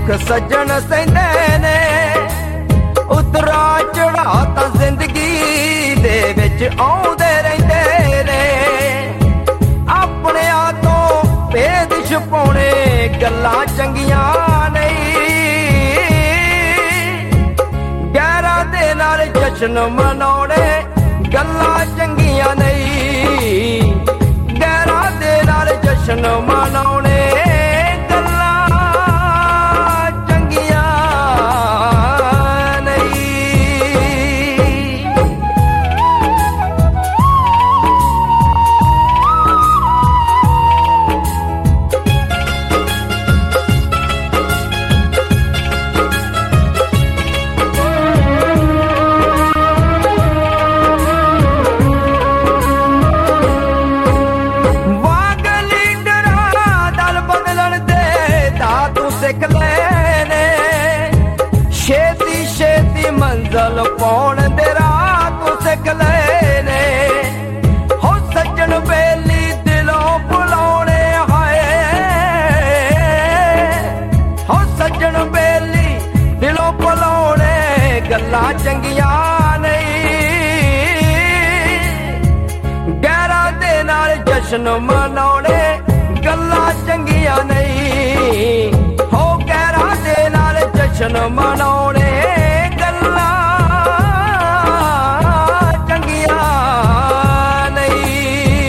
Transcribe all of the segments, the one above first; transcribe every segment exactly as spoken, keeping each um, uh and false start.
ਦੁੱਖ ਸੱਜਣ ਸਹਿੰਦੇ ਨੇ। ਉਤਰਾ ਚੜਾ ਤਾਂ ਜ਼ਿੰਦਗੀ ਦੇ ਵਿੱਚ ਆਉਂਦੇ ਰਹਿੰਦੇ ਨੇ। ਆਪਣਿਆਂ ਤੋਂ ਭੇਦ ਛੁਪਾਉਣੇ ਗੱਲਾਂ ਚੰਗੀਆਂ ਨਹੀਂ। ਗੈਰਾਂ ਦੇ ਨਾਲ ਜਸ਼ਨ ਮਨਾਉਣੇ ਗੱਲਾਂ ਚੰਗੀਆਂ ਨਹੀਂ। ਗੈਰਾਂ ਦੇ ਨਾਲ ਜਸ਼ਨ ਮਨਾਉਣੇ ਸਿੱਖ ਲੈ ਨੇ। ਛੇਤੀ ਛੇਤੀ ਮੰਜ਼ਲ ਪਾਉਣ ਦੇ ਰਾਹ ਤੂੰ ਸਿੱਖ ਲੈ ਨੇ। ਹੋ ਸੱਜਣ ਬੇਲੀ ਦਿਲੋਂ ਬੁਲਾਉਣੇ ਹਾਏ। ਹੋ ਸੱਜਣ ਬੇਲੀ ਦਿਲੋਂ ਬੁਲਾਉਣੇ ਗੱਲਾਂ ਚੰਗੀਆਂ ਨਹੀਂ। ਗੈਰਾਂ ਦੇ ਨਾਲ ਜਸ਼ਨ ਮਨਾਉਣੇ ਗੱਲਾਂ ਚੰਗੀਆਂ ਨਹੀਂ। ਜਸ਼ਨ ਮਨਾਉਣੇ ਗੱਲਾਂ ਚੰਗੀਆਂ ਨਹੀਂ।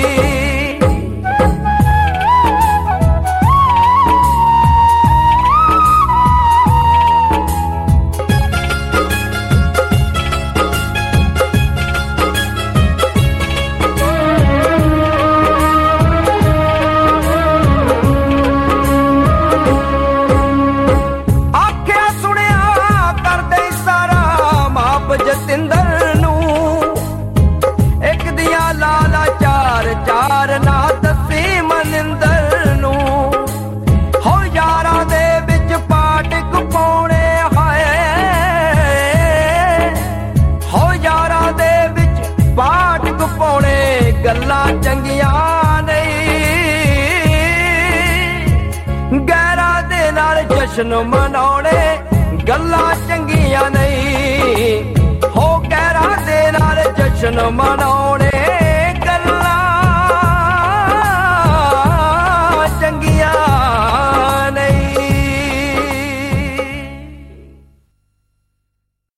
ਜਤਿੰਦਰ ਨੂੰ ਇੱਕ ਦੀਆਂ ਲਾਲਾ ਚਾਰ ਚਾਰ ਨਾ ਦੱਸੀ ਮਨਿੰਦਰ ਨੂੰ। ਹੋ ਯਾਰਾਂ ਦੇ ਵਿੱਚ ਪਾਟ ਪਾਉਣੇ ਹਾਏ। ਹੋ ਯਾਰਾਂ ਦੇ ਵਿੱਚ ਪਾਟ ਪਾਉਣੇ ਗੱਲਾਂ ਚੰਗੀਆਂ ਨਹੀਂ। ਗੈਰਾਂ ਦੇ ਨਾਲ ਜਸ਼ਨ ਮਨਾਉਣੇ ਗੱਲਾਂ ਚੰਗੀਆਂ ਨਹੀਂ। ਹੋ ਗੈਰਾਂ ਦੇ ਨਾਲ ਜਸ਼ਨ ਮਨਾਉਣੇ